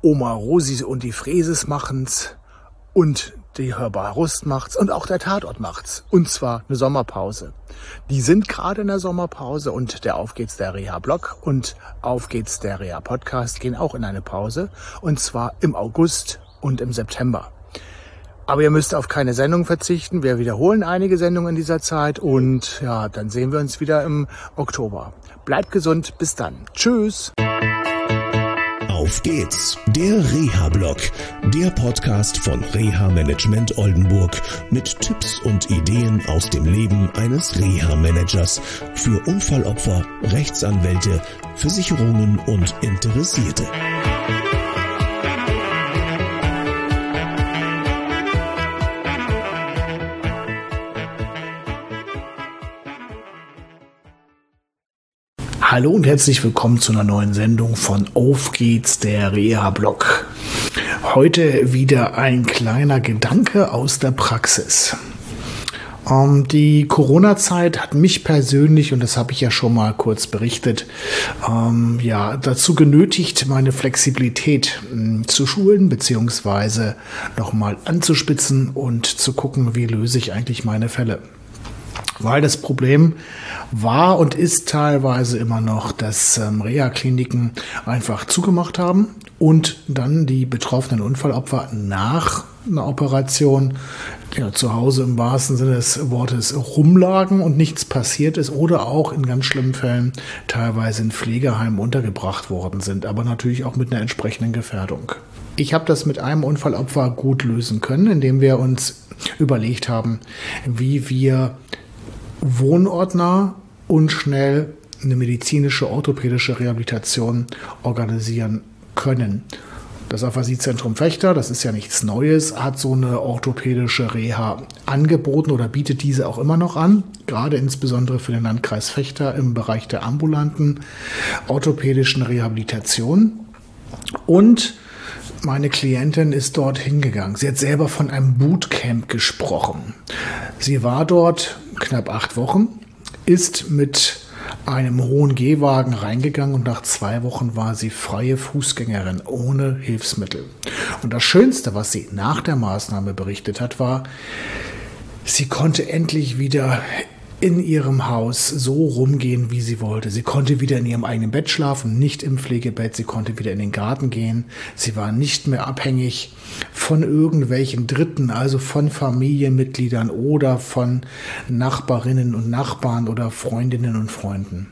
Oma Rosi und die Fräses machen's und die Hörbar Rust macht's und auch der Tatort macht's. Und zwar eine Sommerpause. Die sind gerade in der Sommerpause und der Auf geht's der Reha-Blog und Auf geht's der Reha-Podcast gehen auch in eine Pause. Und zwar im August und im September. Aber ihr müsst auf keine Sendung verzichten. Wir wiederholen einige Sendungen in dieser Zeit und ja, dann sehen wir uns wieder im Oktober. Bleibt gesund, bis dann. Tschüss. Auf geht's, der Reha-Blog, der Podcast von Reha Management Oldenburg mit Tipps und Ideen aus dem Leben eines Reha-Managers für Unfallopfer, Rechtsanwälte, Versicherungen und Interessierte. Hallo und herzlich willkommen zu einer neuen Sendung von Auf geht's, der Reha-Blog. Heute wieder ein kleiner Gedanke aus der Praxis. Die Corona-Zeit hat mich persönlich, und das habe ich ja schon mal kurz berichtet, dazu genötigt, meine Flexibilität zu schulen bzw. nochmal anzuspitzen und zu gucken, wie löse ich eigentlich meine Fälle. Weil das Problem war und ist teilweise immer noch, dass Reha-Kliniken einfach zugemacht haben und dann die betroffenen Unfallopfer nach einer Operation zu Hause im wahrsten Sinne des Wortes rumlagen und nichts passiert ist oder auch in ganz schlimmen Fällen teilweise in Pflegeheimen untergebracht worden sind, aber natürlich auch mit einer entsprechenden Gefährdung. Ich habe das mit einem Unfallopfer gut lösen können, indem wir uns überlegt haben, wie wir wohnortnah und schnell eine medizinische, orthopädische Rehabilitation organisieren können. Das Aphasiezentrum Vechta, das ist ja nichts Neues, hat so eine orthopädische Reha angeboten oder bietet diese auch immer noch an, gerade insbesondere für den Landkreis Vechta im Bereich der ambulanten orthopädischen Rehabilitation. Und meine Klientin ist dort hingegangen. Sie hat selber von einem Bootcamp gesprochen. Sie war dort knapp 8 Wochen, ist mit einem hohen Gehwagen reingegangen und nach 2 Wochen war sie freie Fußgängerin ohne Hilfsmittel. Und das Schönste, was sie nach der Maßnahme berichtet hat, war, sie konnte endlich wieder in ihrem Haus so rumgehen, wie sie wollte. Sie konnte wieder in ihrem eigenen Bett schlafen, nicht im Pflegebett. Sie konnte wieder in den Garten gehen. Sie war nicht mehr abhängig von irgendwelchen Dritten, also von Familienmitgliedern oder von Nachbarinnen und Nachbarn oder Freundinnen und Freunden.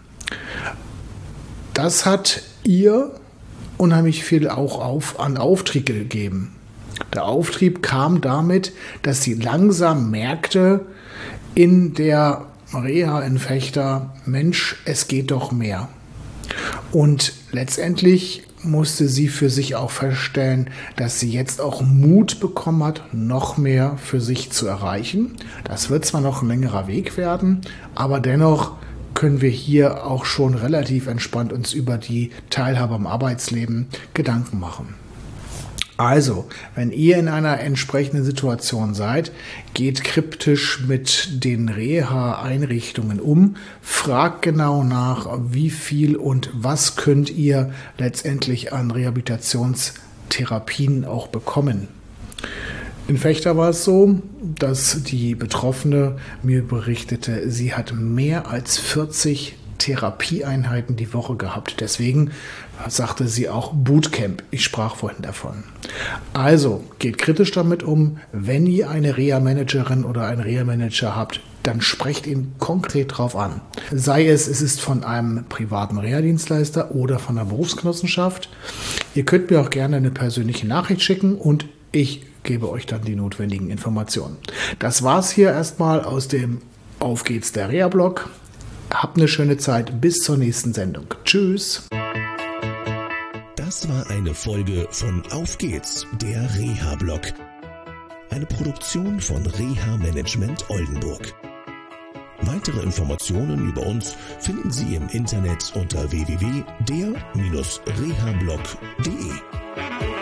Das hat ihr unheimlich viel auch an Auftrieb gegeben. Der Auftrieb kam damit, dass sie langsam merkte, in der Reha in Vechta, Mensch, es geht doch mehr. Und letztendlich musste sie für sich auch feststellen, dass sie jetzt auch Mut bekommen hat, noch mehr für sich zu erreichen. Das wird zwar noch ein längerer Weg werden, aber dennoch können wir hier auch schon relativ entspannt uns über die Teilhabe am Arbeitsleben Gedanken machen. Also, wenn ihr in einer entsprechenden Situation seid, geht kryptisch mit den Reha-Einrichtungen um, fragt genau nach, wie viel und was könnt ihr letztendlich an Rehabilitationstherapien auch bekommen. In Vechta war es so, dass die Betroffene mir berichtete, sie hat mehr als 40 Therapieeinheiten die Woche gehabt. Deswegen sagte sie auch Bootcamp. Ich sprach vorhin davon. Also geht kritisch damit um. Wenn ihr eine Reha-Managerin oder einen Reha-Manager habt, dann sprecht ihn konkret drauf an. Sei es ist von einem privaten Reha-Dienstleister oder von einer Berufsgenossenschaft. Ihr könnt mir auch gerne eine persönliche Nachricht schicken und ich gebe euch dann die notwendigen Informationen. Das war's hier erstmal aus dem Auf geht's, der Reha-Blog. Habt eine schöne Zeit. Bis zur nächsten Sendung. Tschüss. Das war eine Folge von Auf geht's, der Reha-Blog. Eine Produktion von Reha Management Oldenburg. Weitere Informationen über uns finden Sie im Internet unter www.der-rehablog.de.